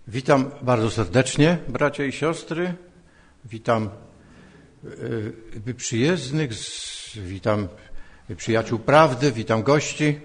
Witam bardzo serdecznie, bracia i siostry. Witam przyjezdnych, witam przyjaciół prawdy, witam gości.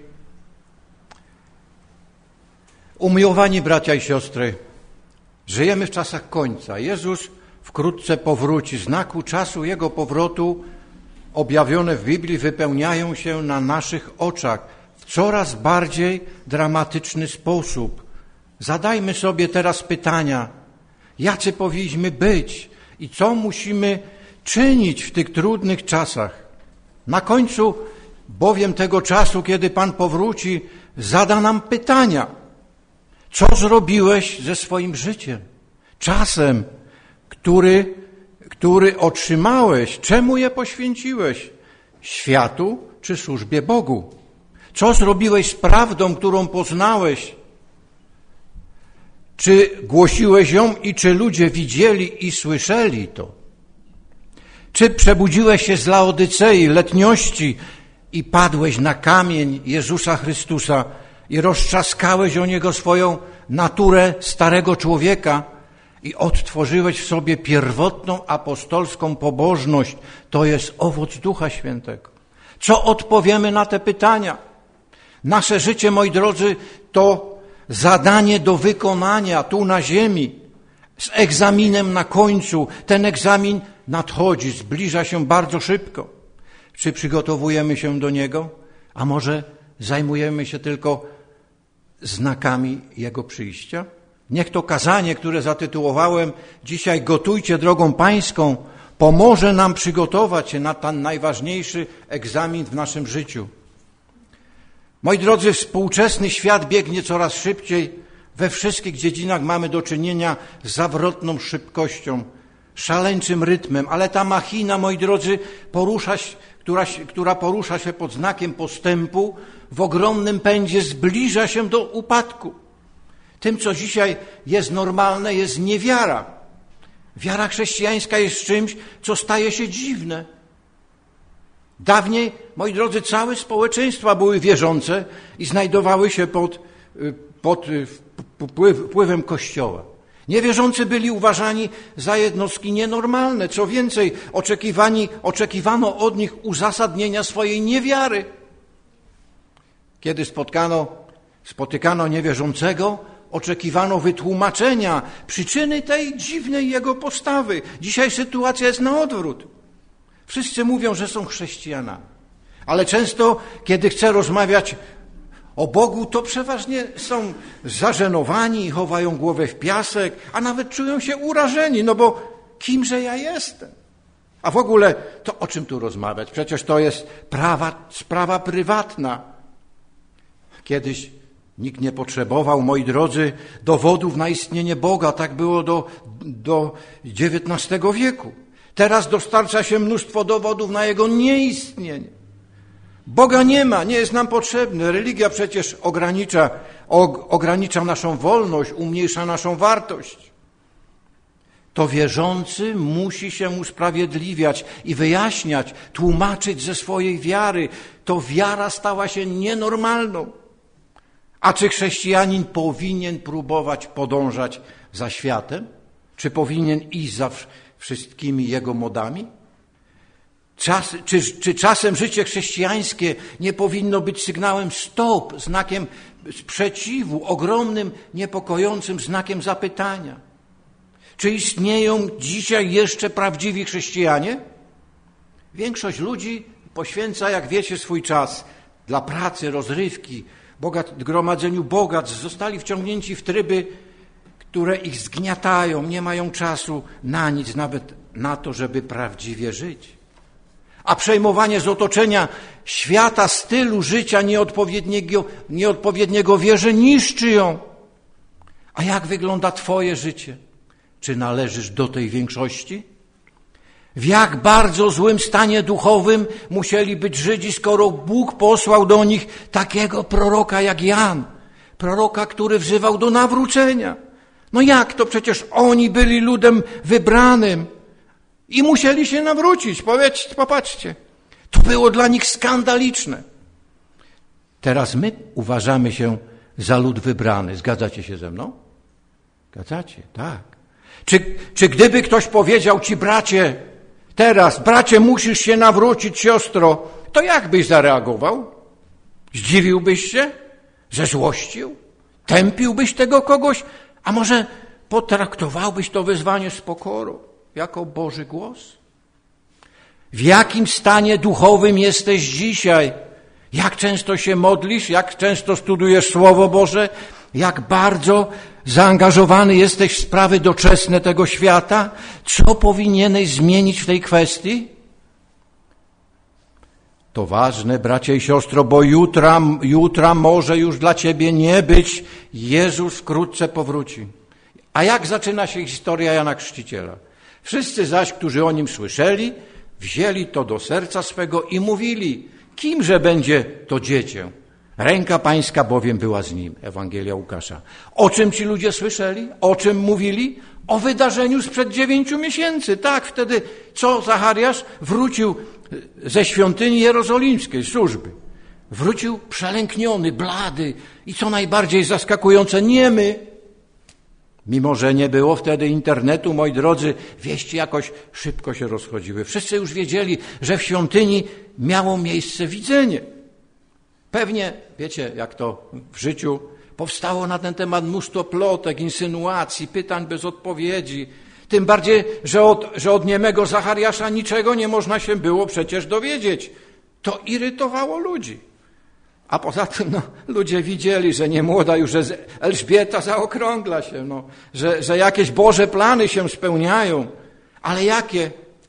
Umiłowani bracia i siostry, żyjemy w czasach końca. Jezus wkrótce powróci. Znaku czasu Jego powrotu objawione w Biblii wypełniają się na naszych oczach w coraz bardziej dramatyczny sposób. Zadajmy sobie teraz pytania, jacy powinniśmy być i co musimy czynić w tych trudnych czasach. Na końcu bowiem tego czasu, kiedy Pan powróci, zada nam pytania. Co zrobiłeś ze swoim życiem? Czasem, który otrzymałeś, czemu je poświęciłeś? Światu czy służbie Bogu? Co zrobiłeś z prawdą, którą poznałeś? Czy głosiłeś ją i czy ludzie widzieli i słyszeli to? Czy przebudziłeś się z Laodycei, letniości i padłeś na kamień Jezusa Chrystusa i roztrzaskałeś o Niego swoją naturę starego człowieka i odtworzyłeś w sobie pierwotną apostolską pobożność? To jest owoc Ducha Świętego. Co odpowiemy na te pytania? Nasze życie, moi drodzy, to zadanie do wykonania tu na ziemi z egzaminem na końcu. Ten egzamin nadchodzi, zbliża się bardzo szybko. Czy przygotowujemy się do niego? A może zajmujemy się tylko znakami Jego przyjścia? Niech to kazanie, które zatytułowałem dzisiaj Gotujcie drogą Pańską, pomoże nam przygotować się na ten najważniejszy egzamin w naszym życiu. Moi drodzy, współczesny świat biegnie coraz szybciej. We wszystkich dziedzinach mamy do czynienia z zawrotną szybkością, szaleńczym rytmem, ale ta machina, moi drodzy, która porusza się pod znakiem postępu, w ogromnym pędzie zbliża się do upadku. Tym, co dzisiaj jest normalne, jest niewiara. Wiara chrześcijańska jest czymś, co staje się dziwne. Dawniej, moi drodzy, całe społeczeństwa były wierzące i znajdowały się pod wpływem Kościoła. Niewierzący byli uważani za jednostki nienormalne. Co więcej, oczekiwano od nich uzasadnienia swojej niewiary. Kiedy spotykano niewierzącego, oczekiwano wytłumaczenia przyczyny tej dziwnej jego postawy. Dzisiaj sytuacja jest na odwrót. Wszyscy mówią, że są chrześcijanami, ale często, kiedy chcę rozmawiać o Bogu, to przeważnie są zażenowani i chowają głowę w piasek, a nawet czują się urażeni, no bo kimże ja jestem? A w ogóle to o czym tu rozmawiać? Przecież to jest sprawa prywatna. Kiedyś nikt nie potrzebował, moi drodzy, dowodów na istnienie Boga. Tak było do XIX wieku. Teraz dostarcza się mnóstwo dowodów na Jego nieistnienie. Boga nie ma, nie jest nam potrzebny. Religia przecież ogranicza naszą wolność, umniejsza naszą wartość. To wierzący musi się usprawiedliwiać i wyjaśniać, tłumaczyć ze swojej wiary. To wiara stała się nienormalną. A czy chrześcijanin powinien próbować podążać za światem? Czy powinien iść za wszystkimi jego modami? Czy czasem życie chrześcijańskie nie powinno być sygnałem stop, znakiem sprzeciwu, ogromnym, niepokojącym znakiem zapytania? Czy istnieją dzisiaj jeszcze prawdziwi chrześcijanie? Większość ludzi poświęca, jak wiecie, swój czas dla pracy, rozrywki, gromadzeniu bogactw. Zostali wciągnięci w tryby, które ich zgniatają, nie mają czasu na nic, nawet na to, żeby prawdziwie żyć. A przejmowanie z otoczenia świata, stylu życia nieodpowiedniego wierze niszczy ją. A jak wygląda twoje życie? Czy należysz do tej większości? W jak bardzo złym stanie duchowym musieli być Żydzi, skoro Bóg posłał do nich takiego proroka jak Jan. Proroka, który wzywał do nawrócenia. No jak to? Przecież oni byli ludem wybranym i musieli się nawrócić. Popatrzcie. To było dla nich skandaliczne. Teraz my uważamy się za lud wybrany. Zgadzacie się ze mną? Zgadzacie? Tak. Czy gdyby ktoś powiedział ci, bracie, teraz, bracie, musisz się nawrócić, siostro, to jak byś zareagował? Zdziwiłbyś się? Zerzłościł? Tępiłbyś tego kogoś? A może potraktowałbyś to wyzwanie z pokorą, jako Boży głos? W jakim stanie duchowym jesteś dzisiaj? Jak często się modlisz? Jak często studujesz Słowo Boże? Jak bardzo zaangażowany jesteś w sprawy doczesne tego świata? Co powinieneś zmienić w tej kwestii? To ważne, bracia i siostro, bo jutra może już dla ciebie nie być. Jezus wkrótce powróci. A jak zaczyna się historia Jana Chrzciciela? Wszyscy zaś, którzy o nim słyszeli, wzięli to do serca swego i mówili, kimże będzie to dziecię? Ręka Pańska bowiem była z nim. Ewangelia Łukasza. O czym ci ludzie słyszeli? O czym mówili? O wydarzeniu sprzed 9 miesięcy. Tak, wtedy co Zachariasz wrócił ze świątyni jerozolimskiej, służby. Wrócił przelękniony, blady i co najbardziej zaskakujące, niemy. Mimo że nie było wtedy internetu, moi drodzy, wieści jakoś szybko się rozchodziły. Wszyscy już wiedzieli, że w świątyni miało miejsce widzenie. Pewnie, wiecie, jak to w życiu, powstało na ten temat mnóstwo plotek, insynuacji, pytań bez odpowiedzi. Tym bardziej, że od niemego Zachariasza niczego nie można się było przecież dowiedzieć. To irytowało ludzi. A poza tym ludzie widzieli, że nie młoda już, że Elżbieta zaokrągla się, że jakieś Boże plany się spełniają. Ale jakie?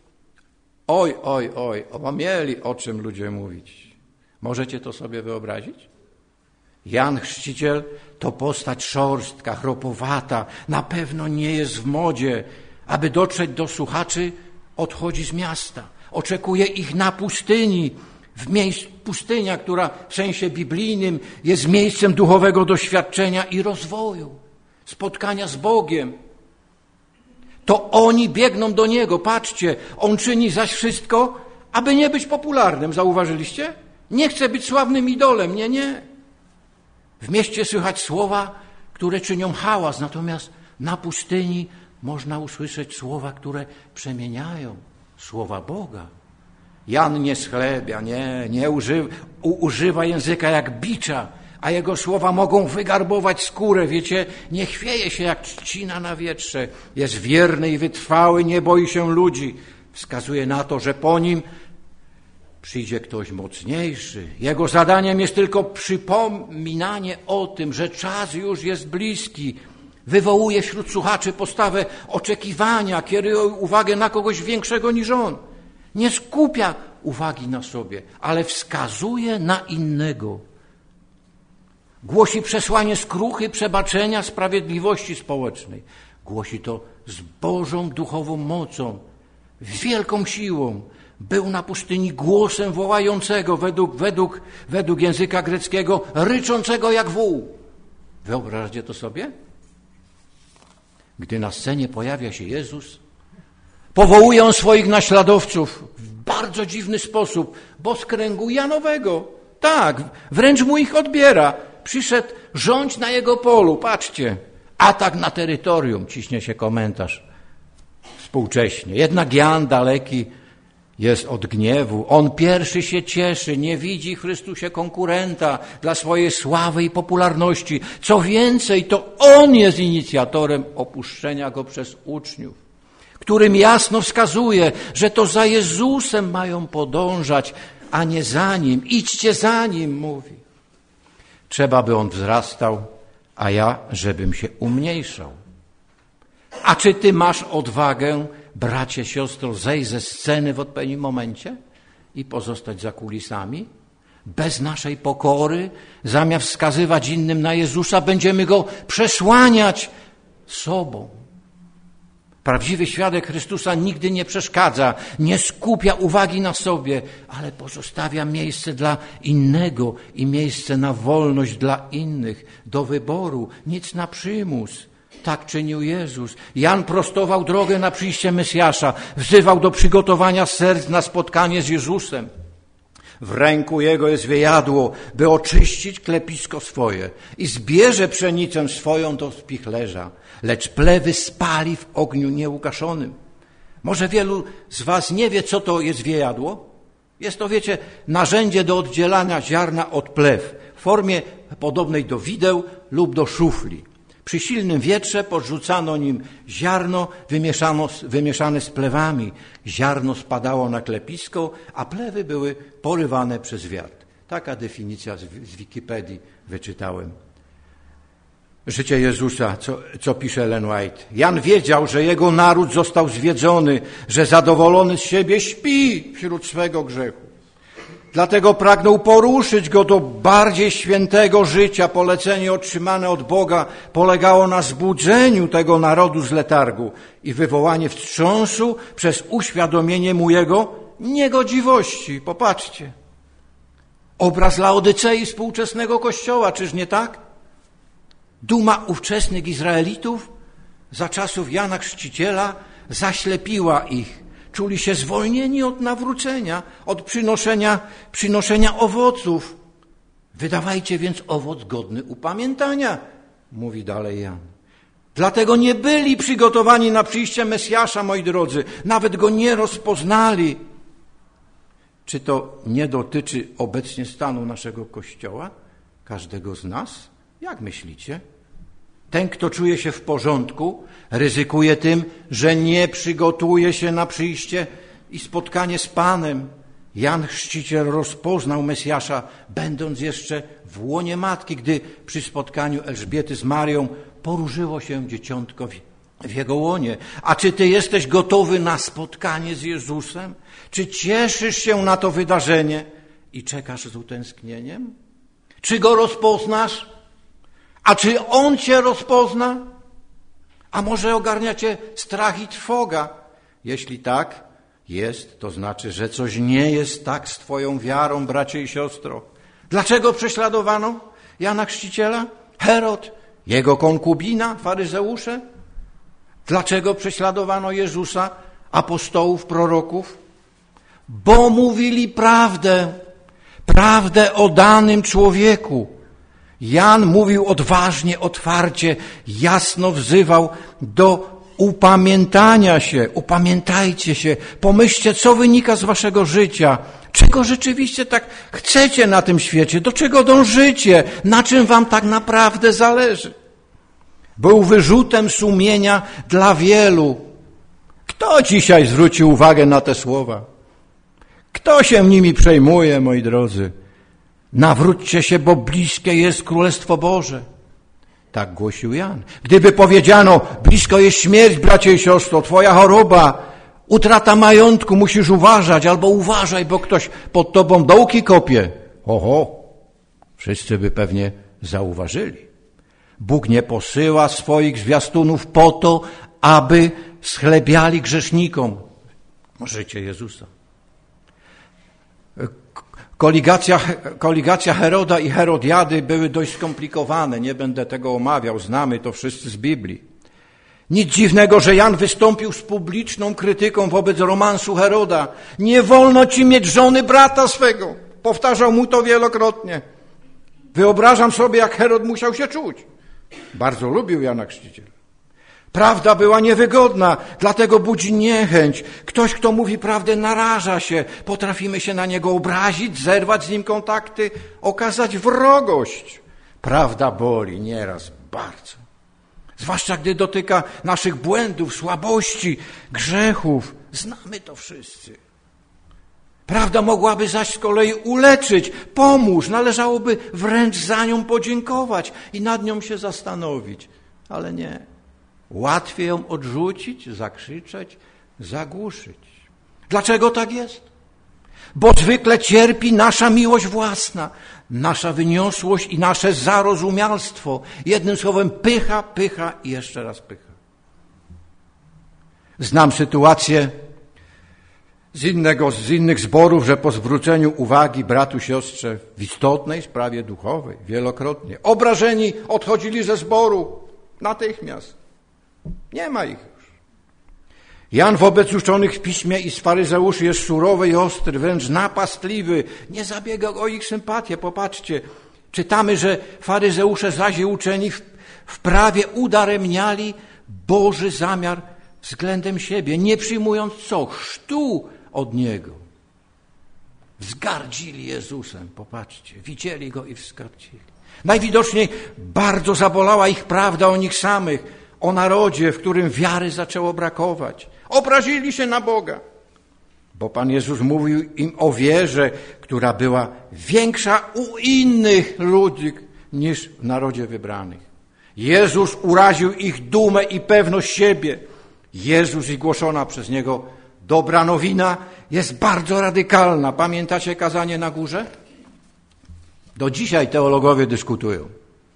Oj, mieli o czym ludzie mówić. Możecie to sobie wyobrazić? Jan Chrzciciel to postać szorstka, chropowata, na pewno nie jest w modzie. Aby dotrzeć do słuchaczy, odchodzi z miasta. Oczekuje ich na pustyni. Pustynia, która w sensie biblijnym jest miejscem duchowego doświadczenia i rozwoju, spotkania z Bogiem. To oni biegną do Niego. Patrzcie, On czyni zaś wszystko, aby nie być popularnym. Zauważyliście? Nie chce być sławnym idolem. Nie. W mieście słychać słowa, które czynią hałas, natomiast na pustyni można usłyszeć słowa, które przemieniają. Słowa Boga. Jan nie schlebia, nie używa języka jak bicza, a jego słowa mogą wygarbować skórę, wiecie, nie chwieje się jak trzcina na wietrze, jest wierny i wytrwały, nie boi się ludzi. Wskazuje na to, że po nim przyjdzie ktoś mocniejszy. Jego zadaniem jest tylko przypominanie o tym, że czas już jest bliski. Wywołuje wśród słuchaczy postawę oczekiwania, kieruje uwagę na kogoś większego niż on. Nie skupia uwagi na sobie, ale wskazuje na innego. Głosi przesłanie skruchy, przebaczenia, sprawiedliwości społecznej. Głosi to z Bożą duchową mocą, wielką siłą. Był na pustyni głosem wołającego według języka greckiego, ryczącego jak wół. Wyobraźcie to sobie? Gdy na scenie pojawia się Jezus, powołuje On swoich naśladowców w bardzo dziwny sposób, bo z kręgu Janowego. Tak, wręcz mu ich odbiera. Przyszedł rządź na jego polu. Patrzcie, atak na terytorium, ciśnie się komentarz współcześnie. Jednak Jan daleki jest od gniewu. On pierwszy się cieszy, nie widzi w Chrystusie konkurenta dla swojej sławy i popularności. Co więcej, to On jest inicjatorem opuszczenia Go przez uczniów, którym jasno wskazuje, że to za Jezusem mają podążać, a nie za Nim. Idźcie za Nim, mówi. Trzeba, by On wzrastał, a ja, żebym się umniejszał. A czy ty masz odwagę, bracie, siostro, zejść ze sceny w odpowiednim momencie i pozostać za kulisami? Bez naszej pokory, zamiast wskazywać innym na Jezusa, będziemy Go przesłaniać sobą. Prawdziwy świadek Chrystusa nigdy nie przeszkadza, nie skupia uwagi na sobie, ale pozostawia miejsce dla innego i miejsce na wolność dla innych, do wyboru, nic na przymus. Tak czynił Jezus. Jan prostował drogę na przyjście Mesjasza, wzywał do przygotowania serc na spotkanie z Jezusem. W ręku jego jest wiejadło, by oczyścić klepisko swoje i zbierze pszenicę swoją do spichlerza, lecz plewy spali w ogniu nieugaszonym. Może wielu z was nie wie, co to jest wiejadło? Jest to, wiecie, narzędzie do oddzielania ziarna od plew w formie podobnej do wideł lub do szufli. Przy silnym wietrze podrzucano nim ziarno wymieszane z plewami. Ziarno spadało na klepisko, a plewy były porywane przez wiatr. Taka definicja z Wikipedii wyczytałem. Życie Jezusa, co pisze Ellen White. Jan wiedział, że jego naród został zwiedzony, że zadowolony z siebie śpi wśród swego grzechu. Dlatego pragnął poruszyć go do bardziej świętego życia. Polecenie otrzymane od Boga polegało na zbudzeniu tego narodu z letargu i wywołanie wstrząsu przez uświadomienie mu jego niegodziwości. Popatrzcie. Obraz Laodycei współczesnego Kościoła, czyż nie tak? Duma ówczesnych Izraelitów za czasów Jana Chrzciciela zaślepiła ich. Czuli się zwolnieni od nawrócenia, od przynoszenia owoców. Wydawajcie więc owoc godny upamiętania, mówi dalej Jan. Dlatego nie byli przygotowani na przyjście Mesjasza, moi drodzy. Nawet go nie rozpoznali. Czy to nie dotyczy obecnie stanu naszego Kościoła? Każdego z nas? Jak myślicie? Ten, kto czuje się w porządku, ryzykuje tym, że nie przygotuje się na przyjście i spotkanie z Panem. Jan Chrzciciel rozpoznał Mesjasza, będąc jeszcze w łonie matki, gdy przy spotkaniu Elżbiety z Marią poruszyło się dzieciątko w jego łonie. A czy ty jesteś gotowy na spotkanie z Jezusem? Czy cieszysz się na to wydarzenie i czekasz z utęsknieniem? Czy go rozpoznasz? A czy on cię rozpozna? A może ogarnia cię strach i trwoga? Jeśli tak jest, to znaczy, że coś nie jest tak z twoją wiarą, bracie i siostro. Dlaczego prześladowano Jana Chrzciciela? Herod, jego konkubina, faryzeusze? Dlaczego prześladowano Jezusa, apostołów, proroków? Bo mówili prawdę o danym człowieku. Jan mówił odważnie, otwarcie, jasno wzywał do upamiętania się. Upamiętajcie się, pomyślcie, co wynika z waszego życia. Czego rzeczywiście tak chcecie na tym świecie? Do czego dążycie? Na czym wam tak naprawdę zależy? Był wyrzutem sumienia dla wielu. Kto dzisiaj zwrócił uwagę na te słowa? Kto się nimi przejmuje, moi drodzy? Nawróćcie się, bo bliskie jest Królestwo Boże. Tak głosił Jan. Gdyby powiedziano, blisko jest śmierć, bracie i siostro, twoja choroba, utrata majątku, musisz uważać, albo uważaj, bo ktoś pod tobą dołki kopie. Oho, wszyscy by pewnie zauważyli. Bóg nie posyła swoich zwiastunów po to, aby schlebiali grzesznikom życie Jezusa. Koligacja Heroda i Herodiady były dość skomplikowane. Nie będę tego omawiał, znamy to wszyscy z Biblii. Nic dziwnego, że Jan wystąpił z publiczną krytyką wobec romansu Heroda. Nie wolno ci mieć żony brata swego. Powtarzał mu to wielokrotnie. Wyobrażam sobie, jak Herod musiał się czuć. Bardzo lubił Jana Chrzciciela. Prawda była niewygodna, dlatego budzi niechęć. Ktoś, kto mówi prawdę, naraża się. Potrafimy się na niego obrazić, zerwać z nim kontakty, okazać wrogość. Prawda boli nieraz bardzo. Zwłaszcza gdy dotyka naszych błędów, słabości, grzechów. Znamy to wszyscy. Prawda mogłaby zaś z kolei uleczyć, pomóc. Należałoby wręcz za nią podziękować i nad nią się zastanowić. Ale nie. Łatwiej ją odrzucić, zakrzyczeć, zagłuszyć. Dlaczego tak jest? Bo zwykle cierpi nasza miłość własna, nasza wyniosłość i nasze zarozumialstwo. Jednym słowem pycha i jeszcze raz pycha. Znam sytuację z innych zborów, że po zwróceniu uwagi bratu, siostrze w istotnej sprawie duchowej, wielokrotnie, obrażeni odchodzili ze zboru natychmiast. Nie ma ich już. Jan wobec uczonych w piśmie i z faryzeuszy jest surowy i ostry, wręcz napastliwy. Nie zabiega o ich sympatię. Popatrzcie, czytamy, że faryzeusze zaś i uczeni w prawie udaremniali Boży zamiar względem siebie, nie przyjmując co? Chrztu od Niego. Wzgardzili Jezusem, popatrzcie, widzieli Go i wzgardzili. Najwidoczniej bardzo zabolała ich prawda o nich samych, o narodzie, w którym wiary zaczęło brakować. Obrazili się na Boga, bo Pan Jezus mówił im o wierze, która była większa u innych ludzi niż w narodzie wybranych. Jezus uraził ich dumę i pewność siebie. Jezus i głoszona przez Niego dobra nowina jest bardzo radykalna. Pamiętacie kazanie na górze? Do dzisiaj teologowie dyskutują.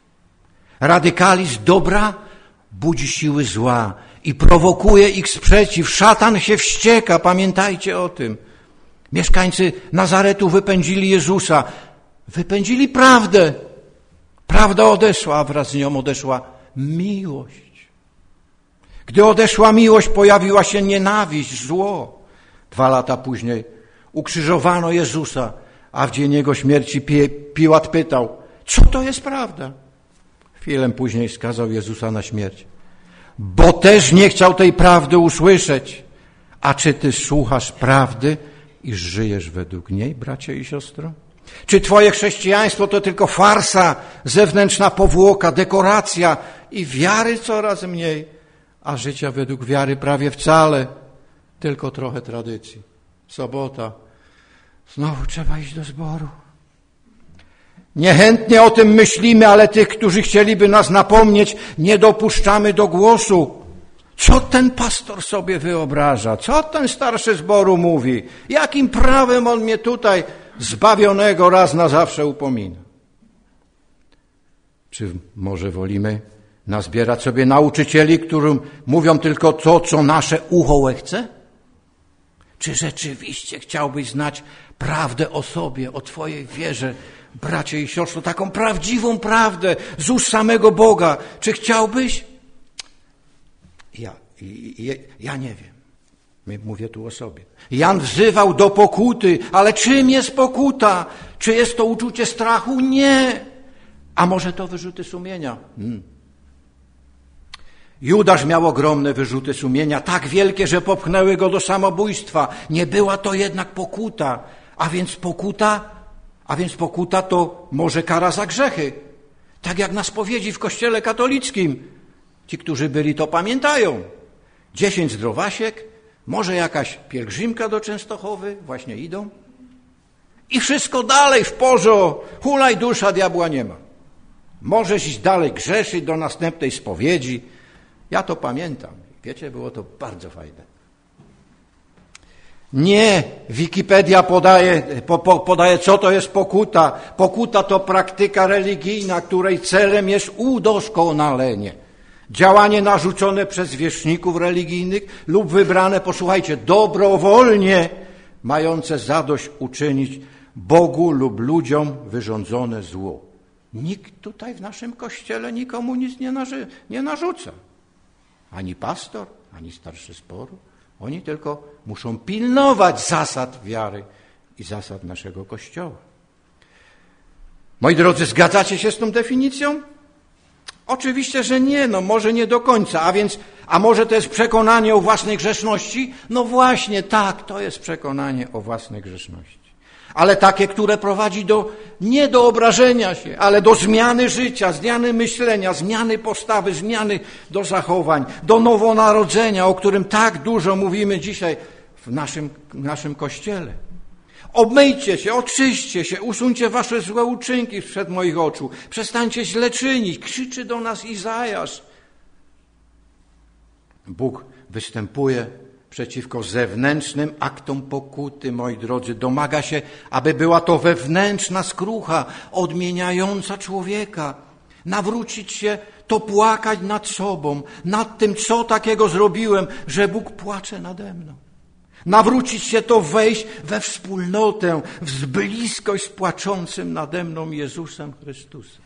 Radykalizm dobra budzi siły zła i prowokuje ich sprzeciw. Szatan się wścieka, pamiętajcie o tym. Mieszkańcy Nazaretu wypędzili Jezusa, wypędzili prawdę. Prawda odeszła, a wraz z nią odeszła miłość. Gdy odeszła miłość, pojawiła się nienawiść, zło. 2 lata później ukrzyżowano Jezusa, a w dzień Jego śmierci Piłat pytał, co to jest prawda? Chwilę później skazał Jezusa na śmierć. Bo też nie chciał tej prawdy usłyszeć. A czy ty słuchasz prawdy i żyjesz według niej, bracie i siostro? Czy twoje chrześcijaństwo to tylko farsa, zewnętrzna powłoka, dekoracja i wiary coraz mniej, a życia według wiary prawie wcale, tylko trochę tradycji. Sobota, znowu trzeba iść do zboru. Niechętnie o tym myślimy, ale tych, którzy chcieliby nas napomnieć, nie dopuszczamy do głosu. Co ten pastor sobie wyobraża? Co ten starszy zboru mówi? Jakim prawem on mnie tutaj zbawionego raz na zawsze upomina? Czy może wolimy nazbierać sobie nauczycieli, którym mówią tylko to, co nasze ucho chce? Czy rzeczywiście chciałbyś znać prawdę o sobie, o twojej wierze, bracie i siostro, taką prawdziwą prawdę z ust samego Boga? Czy chciałbyś? Ja nie wiem. Mówię tu o sobie. Jan wzywał do pokuty, ale czym jest pokuta? Czy jest to uczucie strachu? Nie. A może to wyrzuty sumienia? Judasz miał ogromne wyrzuty sumienia, tak wielkie, że popchnęły go do samobójstwa. Nie była to jednak pokuta. A więc pokuta to może kara za grzechy. Tak jak na spowiedzi w kościele katolickim. Ci, którzy byli, to pamiętają. 10 zdrowasiek, może jakaś pielgrzymka do Częstochowy, właśnie idą. I wszystko dalej w porządku, hulaj dusza, diabła nie ma. Możesz iść dalej grzeszyć do następnej spowiedzi. Ja to pamiętam. Wiecie, było to bardzo fajne. Nie, Wikipedia podaje, co to jest pokuta. Pokuta to praktyka religijna, której celem jest udoskonalenie. Działanie narzucone przez zwierzchników religijnych lub wybrane, posłuchajcie, dobrowolnie, mające zadośćuczynić Bogu lub ludziom wyrządzone zło. Nikt tutaj w naszym kościele nikomu nic nie narzuca. Ani pastor, ani starszy zboru. Oni tylko muszą pilnować zasad wiary i zasad naszego Kościoła. Moi drodzy, zgadzacie się z tą definicją? Oczywiście, że nie, może nie do końca. A może to jest przekonanie o własnej grzeszności? No właśnie, tak, to jest przekonanie o własnej grzeszności. Ale takie, które prowadzi nie do obrażenia się, ale do zmiany życia, zmiany myślenia, zmiany postawy, zmiany do zachowań, do nowonarodzenia, o którym tak dużo mówimy dzisiaj w naszym Kościele. Obmyjcie się, oczyśćcie się, usuńcie wasze złe uczynki sprzed moich oczu. Przestańcie źle czynić, krzyczy do nas Izajasz. Bóg występuje przeciwko zewnętrznym aktom pokuty, moi drodzy. Domaga się, aby była to wewnętrzna skrucha odmieniająca człowieka. Nawrócić się to płakać nad sobą, nad tym, co takiego zrobiłem, że Bóg płacze nade mną. Nawrócić się to wejść we wspólnotę, w bliskość z płaczącym nade mną Jezusem Chrystusem.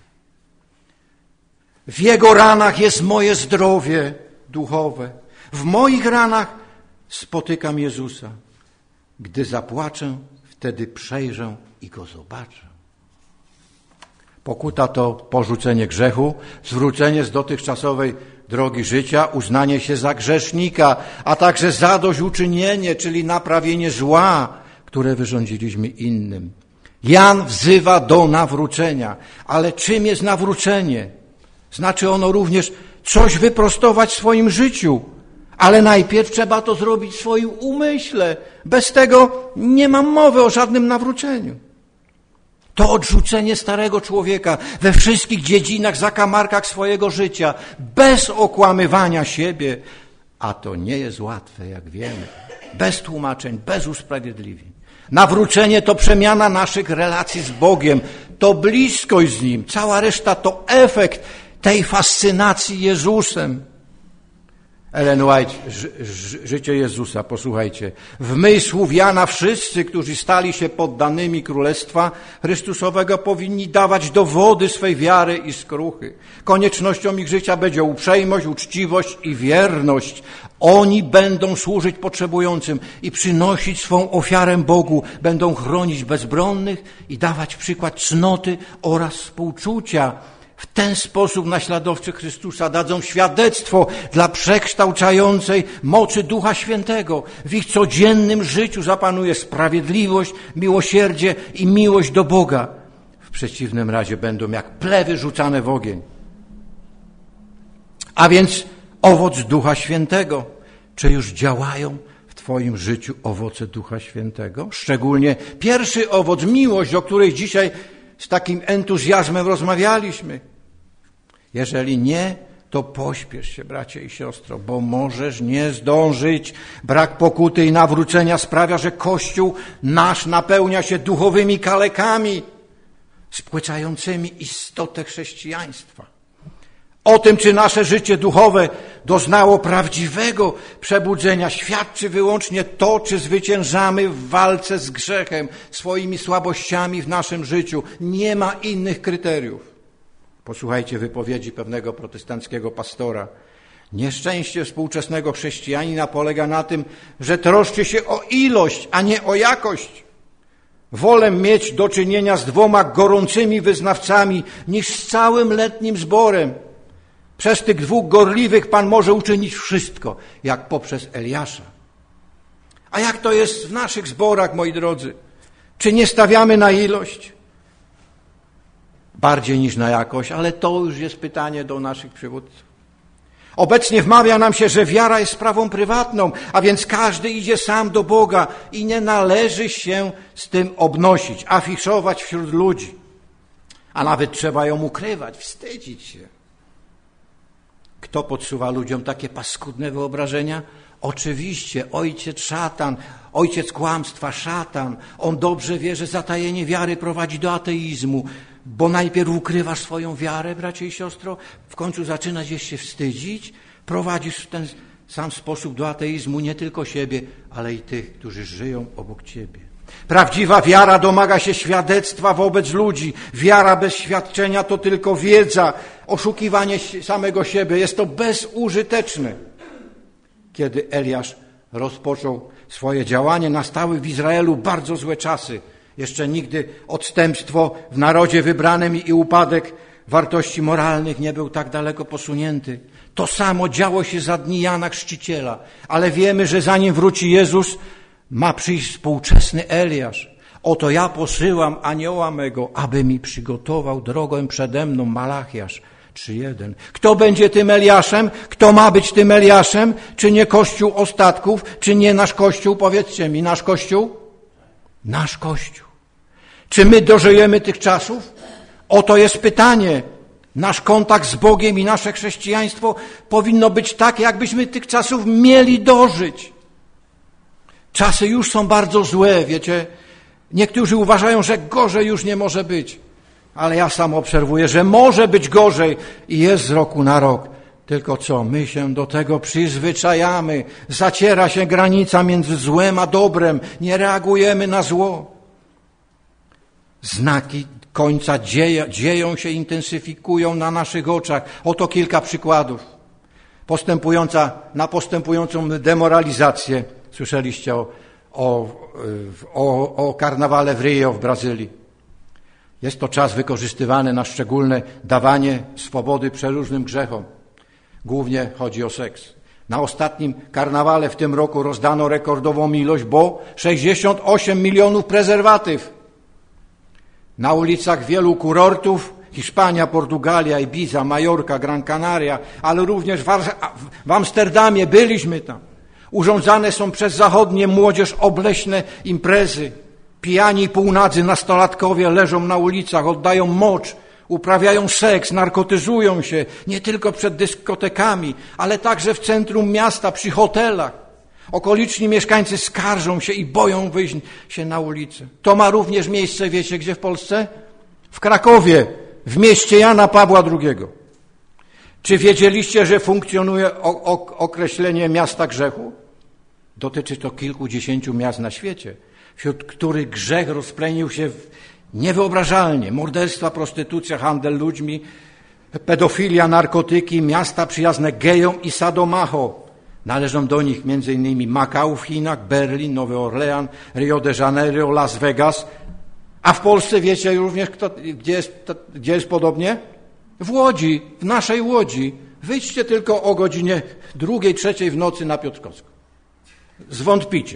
W Jego ranach jest moje zdrowie duchowe. W moich ranach spotykam Jezusa. Gdy zapłaczę, wtedy przejrzę i Go zobaczę. Pokuta to porzucenie grzechu, zwrócenie z dotychczasowej drogi życia, uznanie się za grzesznika, a także zadośćuczynienie, czyli naprawienie zła, które wyrządziliśmy innym. Jan wzywa do nawrócenia. Ale czym jest nawrócenie? Znaczy ono również coś wyprostować w swoim życiu. Ale najpierw trzeba to zrobić w swoim umyśle. Bez tego nie mam mowy o żadnym nawróceniu. To odrzucenie starego człowieka we wszystkich dziedzinach, zakamarkach swojego życia, bez okłamywania siebie. A to nie jest łatwe, jak wiemy. Bez tłumaczeń, bez usprawiedliwień. Nawrócenie to przemiana naszych relacji z Bogiem, to bliskość z Nim. Cała reszta to efekt tej fascynacji Jezusem. Ellen White, życie Jezusa, posłuchajcie. W myśl słów Jana wszyscy, którzy stali się poddanymi Królestwa Chrystusowego, powinni dawać dowody swej wiary i skruchy. Koniecznością ich życia będzie uprzejmość, uczciwość i wierność. Oni będą służyć potrzebującym i przynosić swą ofiarę Bogu. Będą chronić bezbronnych i dawać przykład cnoty oraz współczucia. W ten sposób naśladowcy Chrystusa dadzą świadectwo dla przekształcającej mocy Ducha Świętego. W ich codziennym życiu zapanuje sprawiedliwość, miłosierdzie i miłość do Boga. W przeciwnym razie będą jak plewy rzucane w ogień. A więc owoc Ducha Świętego. Czy już działają w Twoim życiu owoce Ducha Świętego? Szczególnie pierwszy owoc, miłość, o której dzisiaj z takim entuzjazmem rozmawialiśmy. Jeżeli nie, to pośpiesz się, bracie i siostro, bo możesz nie zdążyć. Brak pokuty i nawrócenia sprawia, że Kościół nasz napełnia się duchowymi kalekami, spłycającymi istotę chrześcijaństwa. O tym, czy nasze życie duchowe doznało prawdziwego przebudzenia, świadczy wyłącznie to, czy zwyciężamy w walce z grzechem, swoimi słabościami w naszym życiu. Nie ma innych kryteriów. Posłuchajcie wypowiedzi pewnego protestanckiego pastora. Nieszczęście współczesnego chrześcijanina polega na tym, że troszczy się o ilość, a nie o jakość. Wolę mieć do czynienia z 2 gorącymi wyznawcami niż z całym letnim zborem. Przez tych 2 gorliwych Pan może uczynić wszystko, jak poprzez Eliasza. A jak to jest w naszych zborach, moi drodzy? Czy nie stawiamy na ilość? Bardziej niż na jakość, ale to już jest pytanie do naszych przywódców. Obecnie wmawia nam się, że wiara jest sprawą prywatną, a więc każdy idzie sam do Boga i nie należy się z tym obnosić, afiszować wśród ludzi. A nawet trzeba ją ukrywać, wstydzić się. Kto podsuwa ludziom takie paskudne wyobrażenia? Oczywiście ojciec szatan, ojciec kłamstwa, szatan. On dobrze wie, że zatajenie wiary prowadzi do ateizmu, bo najpierw ukrywasz swoją wiarę, bracie i siostro, w końcu zaczynasz się wstydzić, prowadzisz w ten sam sposób do ateizmu nie tylko siebie, ale i tych, którzy żyją obok ciebie. Prawdziwa wiara domaga się świadectwa wobec ludzi. Wiara bez świadczenia to tylko wiedza, oszukiwanie samego siebie. Jest to bezużyteczne. Kiedy Eliasz rozpoczął swoje działanie, nastały w Izraelu bardzo złe czasy. Jeszcze nigdy odstępstwo w narodzie wybranym i upadek wartości moralnych nie był tak daleko posunięty. To samo działo się za dni Jana Chrzciciela. Ale wiemy, że zanim wróci Jezus, ma przyjść współczesny Eliasz. Oto ja posyłam anioła mego, aby mi przygotował drogę przede mną. Malachiasz 3:1. Kto będzie tym Eliaszem? Kto ma być tym Eliaszem? Czy nie Kościół ostatków? Czy nie nasz Kościół? Powiedzcie mi, nasz Kościół? Nasz Kościół. Czy my dożyjemy tych czasów? Oto jest pytanie. Nasz kontakt z Bogiem i nasze chrześcijaństwo powinno być takie, jakbyśmy tych czasów mieli dożyć. Czasy już są bardzo złe, wiecie. Niektórzy uważają, że gorzej już nie może być. Ale ja sam obserwuję, że może być gorzej i jest z roku na rok. Tylko co? My się do tego przyzwyczajamy. Zaciera się granica między złem a dobrem. Nie reagujemy na zło. Znaki końca dzieją się, intensyfikują na naszych oczach. Oto kilka przykładów. Postępującą demoralizację słyszeliście o karnawale w Rio w Brazylii. Jest to czas wykorzystywany na szczególne dawanie swobody przeróżnym grzechom. Głównie chodzi o seks. Na ostatnim karnawale w tym roku rozdano rekordową ilość, bo 68 milionów prezerwatyw. Na ulicach wielu kurortów, Hiszpania, Portugalia, Ibiza, Majorka, Gran Canaria, ale również w Amsterdamie, byliśmy tam. Urządzane są przez zachodnie młodzież obleśne imprezy. Pijani i półnadzy nastolatkowie leżą na ulicach, oddają mocz, uprawiają seks, narkotyzują się nie tylko przed dyskotekami, ale także w centrum miasta, przy hotelach. Okoliczni mieszkańcy skarżą się i boją wyjść się na ulicę. To ma również miejsce, wiecie gdzie w Polsce? W Krakowie, w mieście Jana Pawła II. Czy wiedzieliście, że funkcjonuje określenie miasta grzechu? Dotyczy to kilkudziesięciu miast na świecie, wśród których grzech rozplenił się niewyobrażalnie. Morderstwa, prostytucja, handel ludźmi, pedofilia, narkotyki, miasta przyjazne gejom i sadomacho. Należą do nich m.in. Makao w Chinach, Berlin, Nowy Orlean, Rio de Janeiro, Las Vegas. A w Polsce wiecie również, gdzie jest podobnie? W Łodzi, w naszej Łodzi. Wyjdźcie tylko o godzinie 2, 3 w nocy na Piotrkowską. Zwątpicie.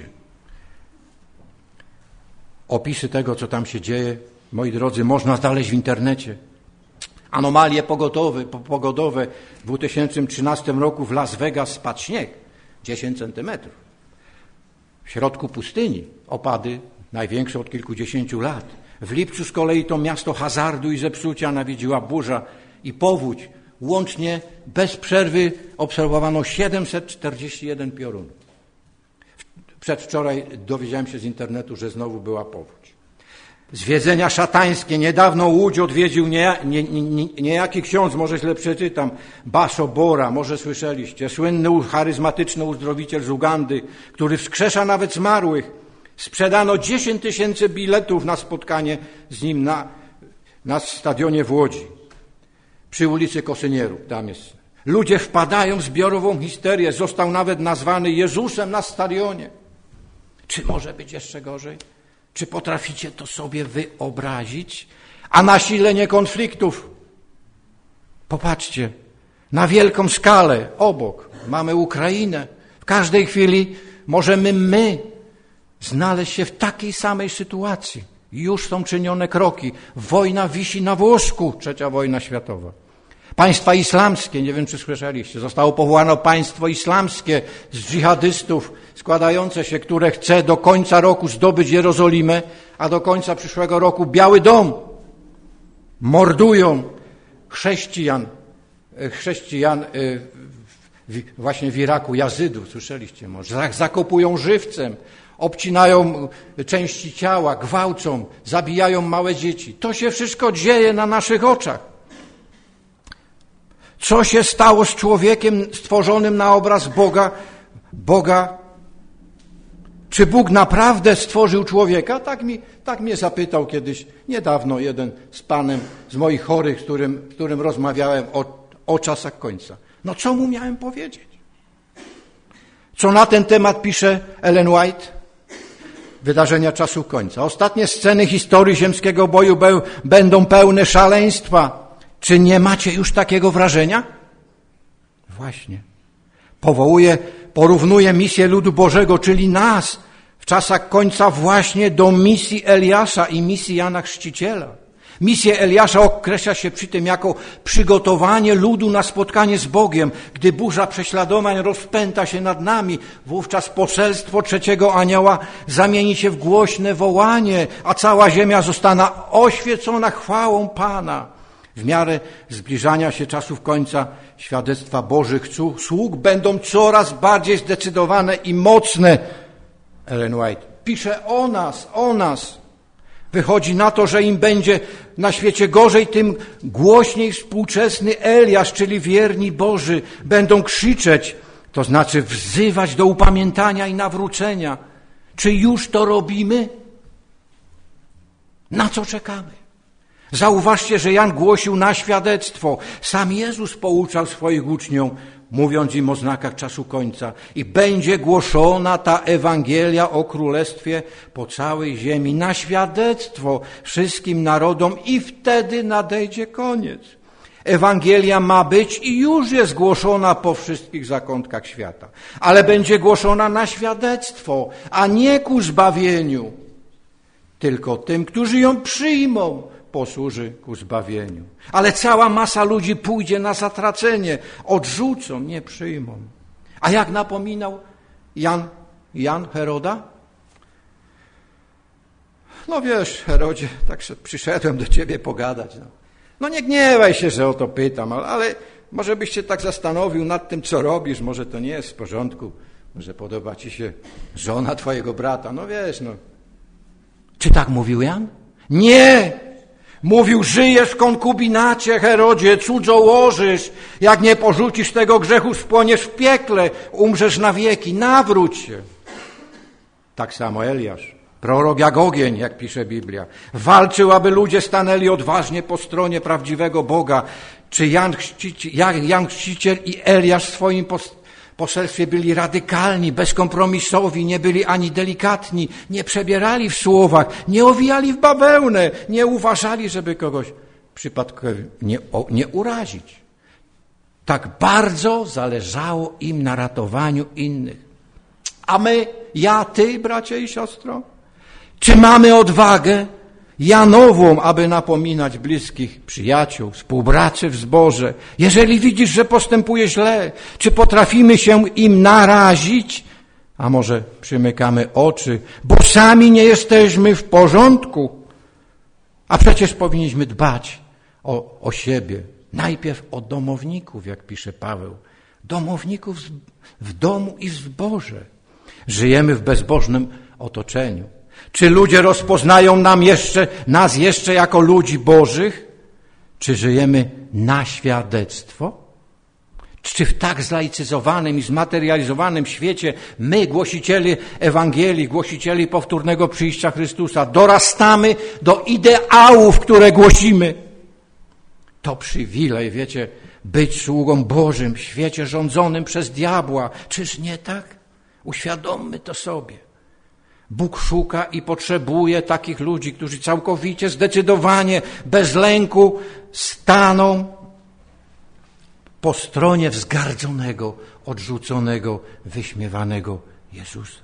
Opisy tego, co tam się dzieje, moi drodzy, można znaleźć w internecie. Anomalie pogodowe. W 2013 roku w Las Vegas spadł śnieg 10 centymetrów. W środku pustyni opady największe od kilkudziesięciu lat. W lipcu z kolei to miasto hazardu i zepsucia nawiedziła burza i powódź. Łącznie bez przerwy obserwowano 741 piorunów. Przedwczoraj dowiedziałem się z internetu, że znowu była powódź. Zwiedzenia szatańskie. Niedawno Łódź odwiedził niejaki ksiądz, może źle przeczytam, Basho Bora, może słyszeliście. Słynny, charyzmatyczny uzdrowiciel z Ugandy, który wskrzesza nawet zmarłych. Sprzedano 10 000 biletów na spotkanie z nim na stadionie w Łodzi. Przy ulicy Kosynierów, tam jest. Ludzie wpadają w zbiorową histerię. Został nawet nazwany Jezusem na stadionie. Czy może być jeszcze gorzej? Czy potraficie to sobie wyobrazić? A nasilenie konfliktów. Popatrzcie, na wielką skalę obok mamy Ukrainę. W każdej chwili możemy my znaleźć się w takiej samej sytuacji. Już są czynione kroki. Wojna wisi na włosku, 3. wojna światowa. Państwa islamskie, nie wiem czy słyszeliście, zostało powołane państwo islamskie z dżihadystów składające się, które chce do końca roku zdobyć Jerozolimę, a do końca przyszłego roku Biały Dom. Mordują chrześcijan właśnie w Iraku, Jazydów, słyszeliście może, zakopują żywcem, obcinają części ciała, gwałcą, zabijają małe dzieci. To się wszystko dzieje na naszych oczach. Co się stało z człowiekiem stworzonym na obraz Boga? Czy Bóg naprawdę stworzył człowieka? Tak mnie zapytał kiedyś niedawno jeden z panem z moich chorych, z którym rozmawiałem o czasach końca. No co mu miałem powiedzieć? Co na ten temat pisze Ellen White? Wydarzenia czasów końca. Ostatnie sceny historii ziemskiego boju będą pełne szaleństwa. Czy nie macie już takiego wrażenia? Właśnie. Porównuje misję ludu Bożego, czyli nas, w czasach końca właśnie do misji Eliasza i misji Jana Chrzciciela. Misję Eliasza określa się przy tym jako przygotowanie ludu na spotkanie z Bogiem. Gdy burza prześladowań rozpęta się nad nami, wówczas poselstwo 3. anioła zamieni się w głośne wołanie, a cała ziemia zostanie oświecona chwałą Pana. W miarę zbliżania się czasów końca świadectwa Bożych sług będą coraz bardziej zdecydowane i mocne. Ellen White pisze o nas. Wychodzi na to, że im będzie na świecie gorzej, tym głośniej współczesny Eliasz, czyli wierni Boży, będą krzyczeć, to znaczy wzywać do upamiętania i nawrócenia. Czy już to robimy? Na co czekamy? Zauważcie, że Jan głosił na świadectwo. Sam Jezus pouczał swoich uczniów mówiąc im o znakach czasu końca. I będzie głoszona ta Ewangelia o Królestwie po całej ziemi na świadectwo wszystkim narodom i wtedy nadejdzie koniec. Ewangelia ma być i już jest głoszona po wszystkich zakątkach świata. Ale będzie głoszona na świadectwo, a nie ku zbawieniu. Tylko tym, którzy ją przyjmą, posłuży ku zbawieniu. Ale cała masa ludzi pójdzie na zatracenie. Odrzucą, nie przyjmą. A jak napominał Jan Heroda? No wiesz, Herodzie, tak przyszedłem do ciebie pogadać. No nie gniewaj się, że o to pytam, ale może byś się tak zastanowił nad tym, co robisz. Może to nie jest w porządku. Może podoba ci się żona twojego brata. No wiesz, no. Czy tak mówił Jan? Nie! Mówił, żyjesz w konkubinacie, Herodzie, cudzołożysz. Jak nie porzucisz tego grzechu, spłoniesz w piekle, umrzesz na wieki. Nawróć się. Tak samo Eliasz, prorok jak ogień, jak pisze Biblia. Walczył, aby ludzie stanęli odważnie po stronie prawdziwego Boga. Czy Jan Chrzciciel i Eliasz w swoim poselstwie byli radykalni, bezkompromisowi, nie byli ani delikatni, nie przebierali w słowach, nie owijali w bawełnę, nie uważali, żeby kogoś przypadkowo nie urazić. Tak bardzo zależało im na ratowaniu innych. A my, ty, bracie i siostro, czy mamy odwagę Janową, aby napominać bliskich, przyjaciół, współbraci w zborze? Jeżeli widzisz, że postępuje źle, czy potrafimy się im narazić? A może przymykamy oczy, bo sami nie jesteśmy w porządku? A przecież powinniśmy dbać o siebie. Najpierw o domowników, jak pisze Paweł. Domowników w domu i w zborze. Żyjemy w bezbożnym otoczeniu. Czy ludzie rozpoznają nas jeszcze jako ludzi bożych? Czy żyjemy na świadectwo? Czy w tak zlaicyzowanym i zmaterializowanym świecie my, głosiciele Ewangelii, głosicieli powtórnego przyjścia Chrystusa, dorastamy do ideałów, które głosimy? To przywilej, wiecie, być sługą Bożym w świecie rządzonym przez diabła. Czyż nie tak? Uświadommy to sobie. Bóg szuka i potrzebuje takich ludzi, którzy całkowicie, zdecydowanie, bez lęku staną po stronie wzgardzonego, odrzuconego, wyśmiewanego Jezusa.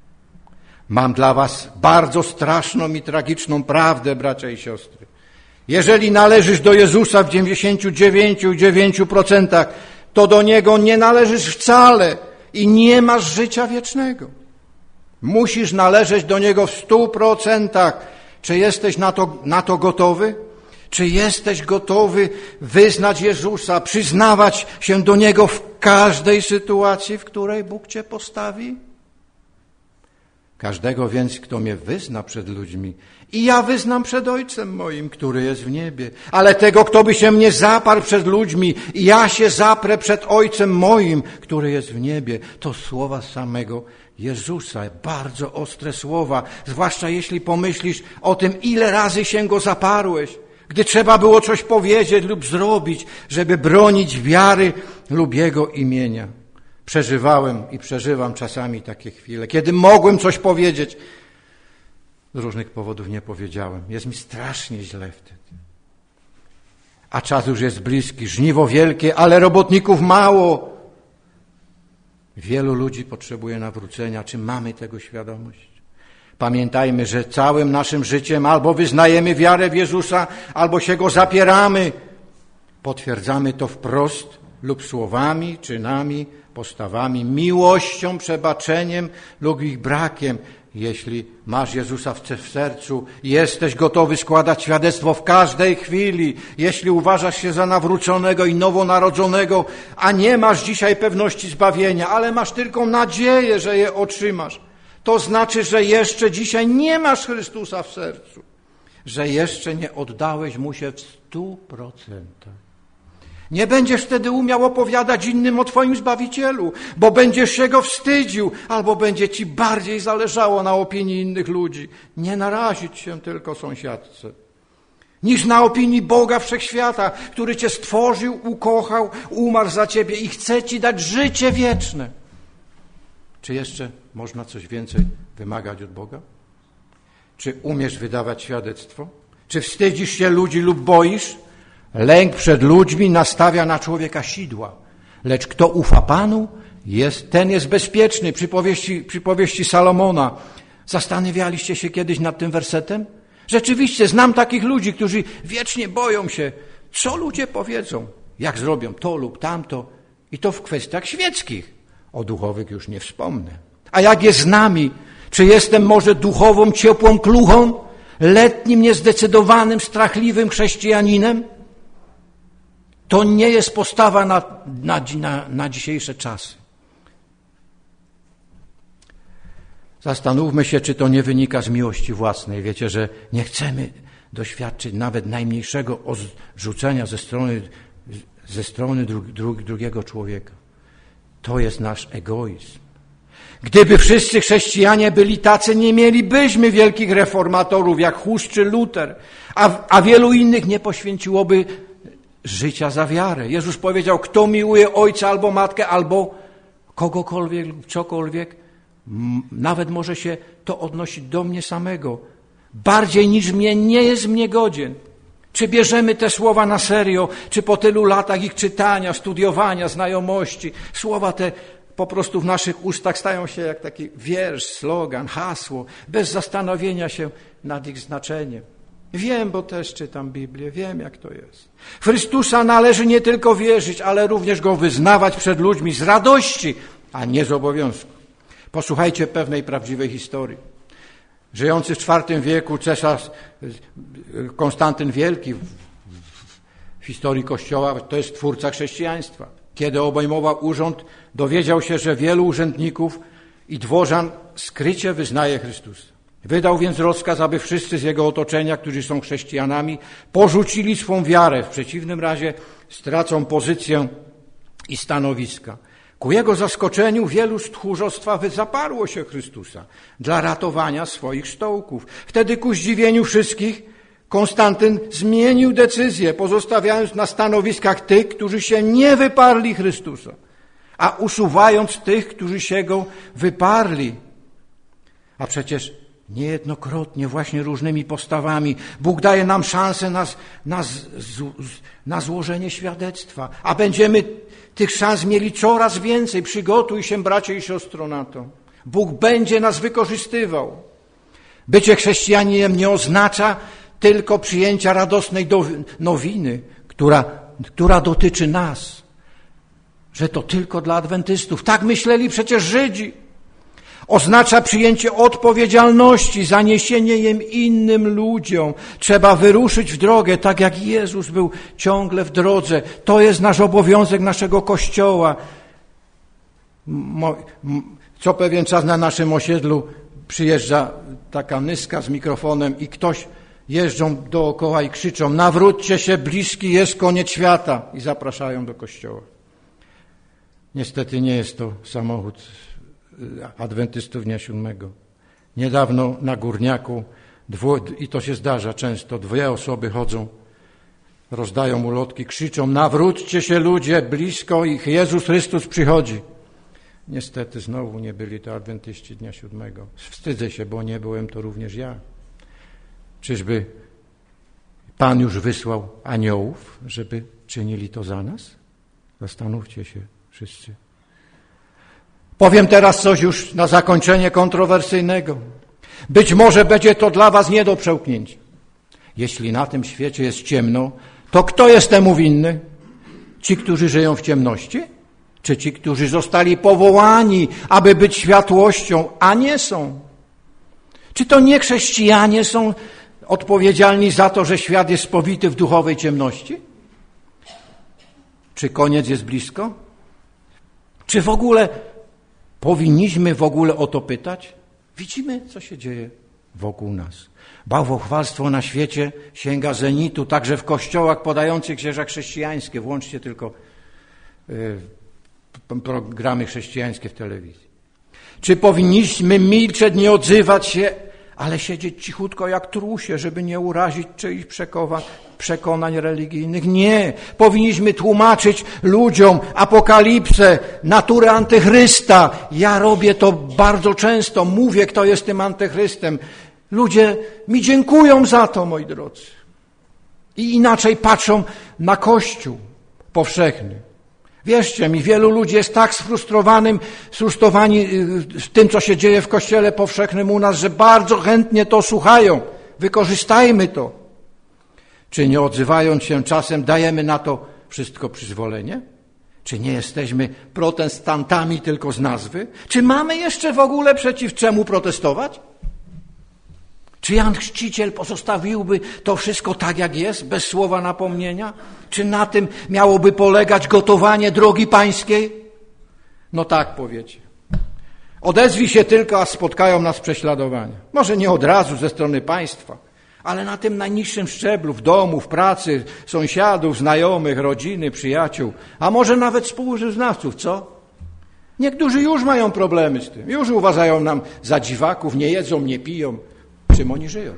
Mam dla was bardzo straszną i tragiczną prawdę, bracia i siostry. Jeżeli należysz do Jezusa w 99,9%, to do Niego nie należysz wcale i nie masz życia wiecznego. Musisz należeć do Niego w 100%. Czy jesteś na to gotowy? Czy jesteś gotowy wyznać Jezusa, przyznawać się do Niego w każdej sytuacji, w której Bóg cię postawi? Każdego więc, kto mnie wyzna przed ludźmi, i ja wyznam przed Ojcem moim, który jest w niebie. Ale tego, kto by się mnie zaparł przed ludźmi, i ja się zaprę przed Ojcem moim, który jest w niebie. To słowa samego Jezusa, bardzo ostre słowa, zwłaszcza jeśli pomyślisz o tym, ile razy się Go zaparłeś, gdy trzeba było coś powiedzieć lub zrobić, żeby bronić wiary lub Jego imienia. Przeżywałem i przeżywam czasami takie chwile, kiedy mogłem coś powiedzieć, z różnych powodów nie powiedziałem. Jest mi strasznie źle wtedy. A czas już jest bliski, żniwo wielkie, ale robotników mało. Wielu ludzi potrzebuje nawrócenia. Czy mamy tego świadomość? Pamiętajmy, że całym naszym życiem albo wyznajemy wiarę w Jezusa, albo się Go zapieramy. Potwierdzamy to wprost lub słowami, czynami, postawami, miłością, przebaczeniem lub ich brakiem. Jeśli masz Jezusa w sercu, jesteś gotowy składać świadectwo w każdej chwili. Jeśli uważasz się za nawróconego i nowonarodzonego, a nie masz dzisiaj pewności zbawienia, ale masz tylko nadzieję, że je otrzymasz, to znaczy, że jeszcze dzisiaj nie masz Chrystusa w sercu, że jeszcze nie oddałeś Mu się w 100%. Nie będziesz wtedy umiał opowiadać innym o Twoim Zbawicielu, bo będziesz się Go wstydził, albo będzie Ci bardziej zależało na opinii innych ludzi. Nie narazić się tylko sąsiadce. niż na opinii Boga Wszechświata, który cię stworzył, ukochał, umarł za ciebie i chce ci dać życie wieczne. Czy jeszcze można coś więcej wymagać od Boga? Czy umiesz wydawać świadectwo? Czy wstydzisz się ludzi lub boisz? Lęk przed ludźmi nastawia na człowieka sidła, lecz kto ufa Panu, ten jest bezpieczny. Przypowieści Salomona. Zastanawialiście się kiedyś nad tym wersetem? Rzeczywiście znam takich ludzi, którzy wiecznie boją się, co ludzie powiedzą, jak zrobią to lub tamto. I to w kwestiach świeckich. O duchowych już nie wspomnę. A jak jest z nami? Czy jestem może duchową, ciepłą kluchą? Letnim, niezdecydowanym, strachliwym chrześcijaninem? To nie jest postawa na dzisiejsze czasy. Zastanówmy się, czy to nie wynika z miłości własnej. Wiecie, że nie chcemy doświadczyć nawet najmniejszego odrzucenia ze strony drugiego człowieka. To jest nasz egoizm. Gdyby wszyscy chrześcijanie byli tacy, nie mielibyśmy wielkich reformatorów jak Hus czy Luter, a wielu innych nie poświęciłoby życia za wiarę. Jezus powiedział, kto miłuje ojca albo matkę, albo kogokolwiek lub cokolwiek, nawet może się to odnosić do mnie samego. Bardziej niż mnie nie jest mnie godzien. Czy bierzemy te słowa na serio, czy po tylu latach ich czytania, studiowania, znajomości, słowa te po prostu w naszych ustach stają się jak taki wiersz, slogan, hasło, bez zastanowienia się nad ich znaczeniem. Wiem, bo też czytam Biblię, wiem jak to jest. W Chrystusa należy nie tylko wierzyć, ale również Go wyznawać przed ludźmi z radości, a nie z obowiązku. Posłuchajcie pewnej prawdziwej historii. Żyjący w IV wieku cesarz Konstantyn Wielki w historii Kościoła to jest twórca chrześcijaństwa. Kiedy obejmował urząd, dowiedział się, że wielu urzędników i dworzan skrycie wyznaje Chrystusa. Wydał więc rozkaz, aby wszyscy z jego otoczenia, którzy są chrześcijanami, porzucili swą wiarę. W przeciwnym razie stracą pozycję i stanowiska. Ku jego zaskoczeniu wielu z tchórzostwa zaparło się Chrystusa dla ratowania swoich stołków. Wtedy ku zdziwieniu wszystkich Konstantyn zmienił decyzję, pozostawiając na stanowiskach tych, którzy się nie wyparli Chrystusa, a usuwając tych, którzy się Go wyparli. A przecież niejednokrotnie właśnie różnymi postawami Bóg daje nam szansę na złożenie świadectwa, a będziemy tych szans mieli coraz więcej. Przygotuj się, bracie i siostro, na to. Bóg będzie nas wykorzystywał. Bycie chrześcijaninem nie oznacza tylko przyjęcia radosnej nowiny, która dotyczy nas. Że to tylko dla adwentystów. Tak myśleli przecież Żydzi. Oznacza przyjęcie odpowiedzialności za niesienie jem innym ludziom. Trzeba wyruszyć w drogę, tak jak Jezus był ciągle w drodze. To jest nasz obowiązek naszego Kościoła. Co pewien czas na naszym osiedlu przyjeżdża taka nyska z mikrofonem i ktoś jeżdżą dookoła i krzyczą: nawróćcie się, bliski jest koniec świata, i zapraszają do kościoła. Niestety nie jest to samochód adwentystów dnia 7. Niedawno na Górniaku, i to się zdarza często, 2 osoby chodzą, rozdają ulotki, krzyczą: nawróćcie się ludzie, blisko ich Jezus Chrystus przychodzi. Niestety znowu nie byli to adwentyści dnia 7. Wstydzę się, bo nie byłem to również ja. Czyżby Pan już wysłał aniołów, żeby czynili to za nas? Zastanówcie się wszyscy. Powiem teraz coś już na zakończenie kontrowersyjnego. Być może będzie to dla was nie do przełknięcia. Jeśli na tym świecie jest ciemno, to kto jest temu winny? Ci, którzy żyją w ciemności? Czy ci, którzy zostali powołani, aby być światłością, a nie są? Czy to nie chrześcijanie są odpowiedzialni za to, że świat jest spowity w duchowej ciemności? Czy koniec jest blisko? Czy w ogóle powinniśmy o to pytać? Widzimy, co się dzieje wokół nas. Bałwochwalstwo na świecie sięga zenitu, także w kościołach podających księża chrześcijańskie. Włączcie tylko programy chrześcijańskie w telewizji. Czy powinniśmy milczeć, nie odzywać się, ale siedzieć cichutko jak trusie, żeby nie urazić czyichś przekonań religijnych. Nie, powinniśmy tłumaczyć ludziom apokalipsę, naturę antychrysta. Ja robię to bardzo często, mówię, kto jest tym antychrystem. Ludzie mi dziękują za to, moi drodzy. I inaczej patrzą na Kościół powszechny. Wierzcie mi, wielu ludzi jest tak sfrustrowani tym, co się dzieje w Kościele powszechnym u nas, że bardzo chętnie to słuchają. Wykorzystajmy to. Czy nie odzywając się czasem dajemy na to wszystko przyzwolenie? Czy nie jesteśmy protestantami tylko z nazwy? Czy mamy jeszcze w ogóle przeciw czemu protestować? Czy Jan Chrzciciel pozostawiłby to wszystko tak, jak jest, bez słowa napomnienia? Czy na tym miałoby polegać gotowanie drogi pańskiej? No tak powiecie. Odezwij się tylko, a spotkają nas prześladowania. Może nie od razu ze strony państwa, ale na tym najniższym szczeblu, w domu, w pracy, sąsiadów, znajomych, rodziny, przyjaciół, a może nawet współwyznawców, co? Niektórzy już mają problemy z tym, już uważają nam za dziwaków, nie jedzą, nie piją. Czym oni żyją?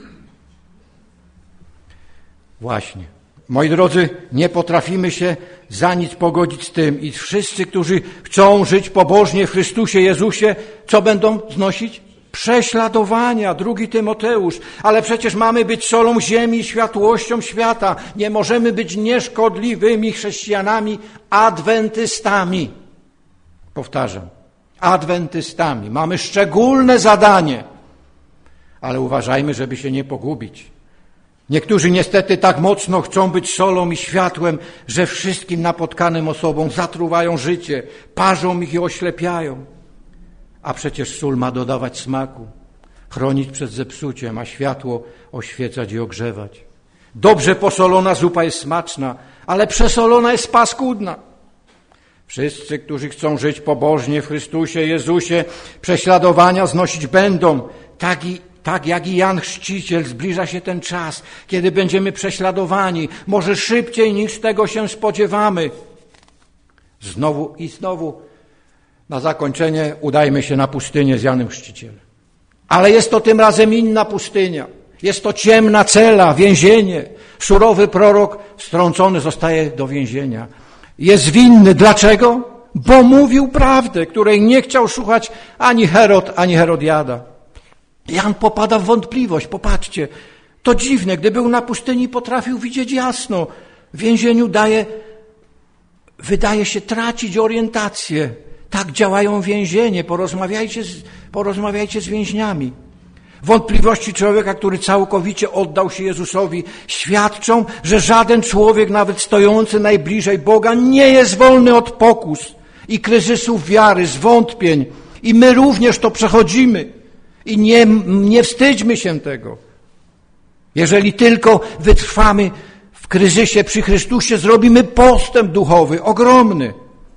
Właśnie. Moi drodzy, nie potrafimy się za nic pogodzić z tym i wszyscy, którzy chcą żyć pobożnie w Chrystusie Jezusie, co będą znosić? Prześladowania, 2 Tymoteusz. Ale przecież mamy być solą ziemi, światłością świata. Nie możemy być nieszkodliwymi chrześcijanami, adwentystami. Powtarzam, adwentystami. Mamy szczególne zadanie. Ale uważajmy, żeby się nie pogubić. Niektórzy niestety tak mocno chcą być solą i światłem, że wszystkim napotkanym osobom zatruwają życie, parzą ich i oślepiają. A przecież sól ma dodawać smaku, chronić przed zepsuciem, a światło oświecać i ogrzewać. Dobrze posolona zupa jest smaczna, ale przesolona jest paskudna. Wszyscy, którzy chcą żyć pobożnie w Chrystusie Jezusie, prześladowania znosić będą. Tak jak i Jan Chrzciciel, zbliża się ten czas, kiedy będziemy prześladowani, może szybciej niż tego się spodziewamy. Znowu na zakończenie udajmy się na pustynię z Janem Chrzcicielem. Ale jest to tym razem inna pustynia. Jest to ciemna cela, więzienie. Surowy prorok wtrącony zostaje do więzienia. Jest winny. Dlaczego? Bo mówił prawdę, której nie chciał słuchać ani Herod, ani Herodiada. Jan popada w wątpliwość. Popatrzcie, to dziwne, gdy był na pustyni, potrafił widzieć jasno. W więzieniu wydaje się tracić orientację. Tak działają więzienie. Porozmawiajcie z więźniami. Wątpliwości człowieka, który całkowicie oddał się Jezusowi, świadczą, że żaden człowiek, nawet stojący najbliżej Boga, nie jest wolny od pokus i kryzysów wiary, zwątpień. I my również to przechodzimy. I nie wstydźmy się tego. Jeżeli tylko wytrwamy w kryzysie przy Chrystusie, zrobimy postęp duchowy, ogromny.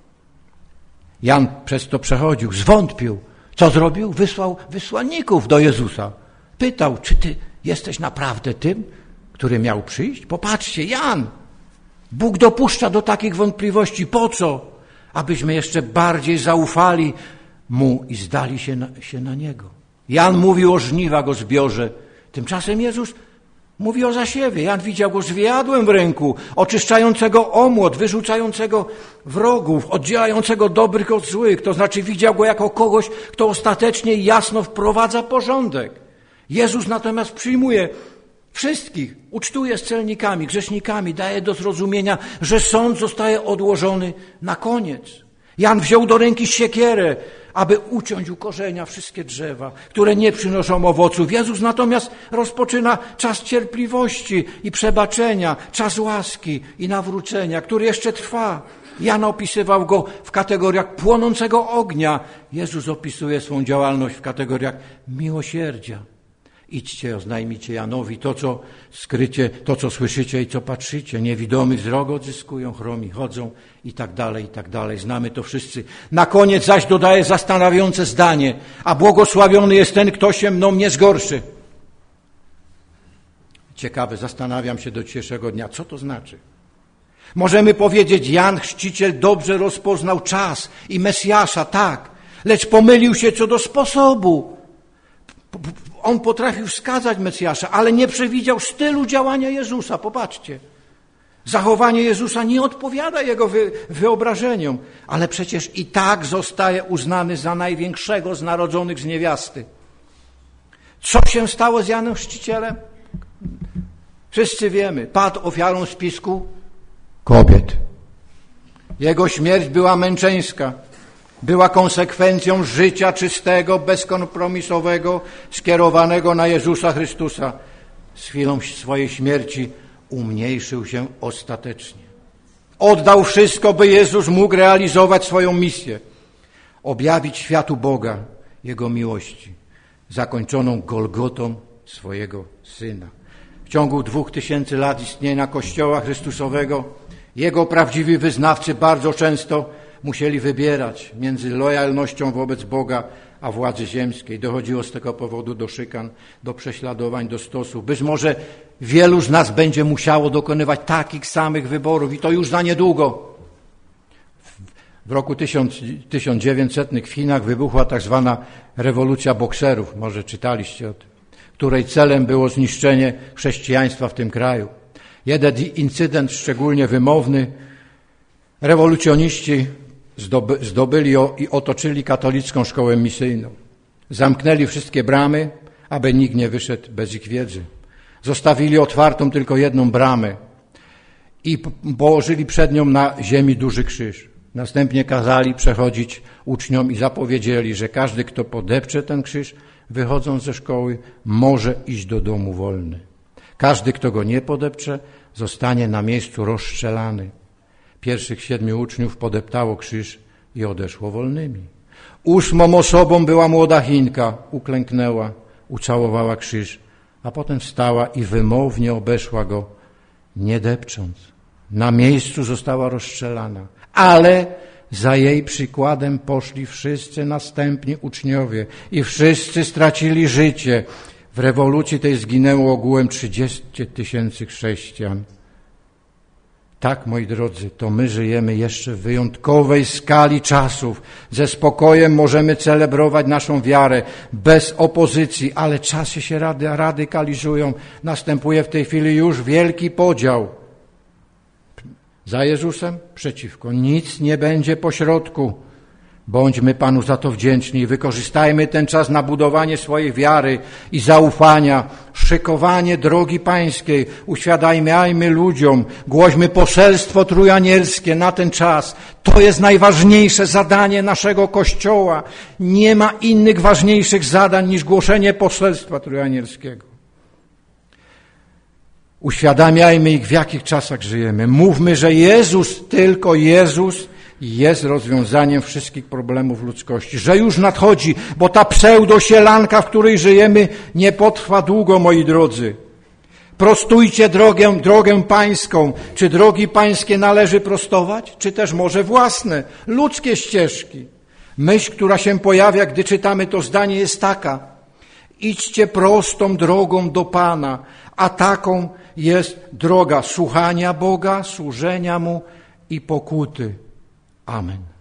Jan przez to przechodził, zwątpił. Co zrobił? Wysłał wysłanników do Jezusa. Pytał, czy ty jesteś naprawdę tym, który miał przyjść? Popatrzcie, Jan. Bóg dopuszcza do takich wątpliwości. Po co? Abyśmy jeszcze bardziej zaufali Mu i zdali się na Niego. Jan mówił o żniwach, o zbiorze. Tymczasem Jezus mówi o zasiewie. Jan widział go z wiadłem w ręku, oczyszczającego omłot, wyrzucającego wrogów, oddzielającego dobrych od złych. To znaczy widział go jako kogoś, kto ostatecznie jasno wprowadza porządek. Jezus natomiast przyjmuje wszystkich, ucztuje z celnikami, grzesznikami, daje do zrozumienia, że sąd zostaje odłożony na koniec. Jan wziął do ręki siekierę, aby uciąć u korzenia wszystkie drzewa, które nie przynoszą owoców. Jezus natomiast rozpoczyna czas cierpliwości i przebaczenia, czas łaski i nawrócenia, który jeszcze trwa. Jan opisywał go w kategoriach płonącego ognia. Jezus opisuje swą działalność w kategoriach miłosierdzia. Idźcie, oznajmijcie Janowi to, co skrycie, to, co słyszycie i co patrzycie. Niewidomi wzrok odzyskują, chromi chodzą i tak dalej, i tak dalej. Znamy to wszyscy. Na koniec zaś dodaje zastanawiające zdanie, a błogosławiony jest ten, kto się mną nie zgorszy. Ciekawe, zastanawiam się do dzisiejszego dnia, co to znaczy. Możemy powiedzieć, Jan Chrzciciel dobrze rozpoznał czas i Mesjasza, tak, lecz pomylił się co do sposobu. on potrafił wskazać Mesjasza, ale nie przewidział stylu działania Jezusa. Popatrzcie. Zachowanie Jezusa nie odpowiada jego wyobrażeniom, ale przecież i tak zostaje uznany za największego z narodzonych z niewiasty. Co się stało z Janem Chrzcicielem? Wszyscy wiemy, padł ofiarą spisku kobiet. Jego śmierć była męczeńska, była konsekwencją życia czystego, bezkompromisowego, skierowanego na Jezusa Chrystusa. Z chwilą swojej śmierci umniejszył się ostatecznie. Oddał wszystko, by Jezus mógł realizować swoją misję. Objawić światu Boga, Jego miłości, zakończoną Golgotą swojego Syna. W ciągu 2000 lat istnienia Kościoła Chrystusowego Jego prawdziwi wyznawcy bardzo często musieli wybierać między lojalnością wobec Boga a władzy ziemskiej. Dochodziło z tego powodu do szykan, do prześladowań, do stosów. Być może wielu z nas będzie musiało dokonywać takich samych wyborów i to już za niedługo. W roku 1900 w Chinach wybuchła tak zwana rewolucja bokserów. Może czytaliście o tym, której celem było zniszczenie chrześcijaństwa w tym kraju. Jeden incydent szczególnie wymowny. Rewolucjoniści zdobyli i otoczyli katolicką szkołę misyjną. Zamknęli wszystkie bramy, aby nikt nie wyszedł bez ich wiedzy. Zostawili otwartą tylko jedną bramę i położyli przed nią na ziemi duży krzyż. Następnie kazali przechodzić uczniom i zapowiedzieli, że każdy, kto podepcze ten krzyż, wychodząc ze szkoły, może iść do domu wolny. Każdy, kto go nie podepcze, zostanie na miejscu rozstrzelany. Pierwszych 7 uczniów podeptało krzyż i odeszło wolnymi. 8. osobą była młoda Chinka. Uklęknęła, ucałowała krzyż, a potem wstała i wymownie obeszła go, nie depcząc. Na miejscu została rozstrzelana. Ale za jej przykładem poszli wszyscy następni uczniowie i wszyscy stracili życie. W rewolucji tej zginęło ogółem 30 000 chrześcijan. Tak, moi drodzy, to my żyjemy jeszcze w wyjątkowej skali czasów. Ze spokojem możemy celebrować naszą wiarę, bez opozycji, ale czasy się radykalizują. Następuje w tej chwili już wielki podział. Za Jezusem, przeciwko. Nic nie będzie pośrodku. Bądźmy Panu za to wdzięczni i wykorzystajmy ten czas na budowanie swojej wiary i zaufania, szykowanie drogi Pańskiej, uświadamiajmy ludziom, głośmy poselstwo trójanielskie na ten czas. To jest najważniejsze zadanie naszego Kościoła. Nie ma innych ważniejszych zadań niż głoszenie poselstwa trójanielskiego. Uświadamiajmy ich, w jakich czasach żyjemy. Mówmy, że Jezus, tylko Jezus jest rozwiązaniem wszystkich problemów ludzkości. Że już nadchodzi, bo ta pseudosielanka, w której żyjemy, nie potrwa długo, moi drodzy. Prostujcie drogę pańską. Czy drogi pańskie należy prostować? Czy też może własne, ludzkie ścieżki? Myśl, która się pojawia, gdy czytamy to zdanie, jest taka. Idźcie prostą drogą do Pana, a taką jest droga słuchania Boga, służenia Mu i pokuty. Amen.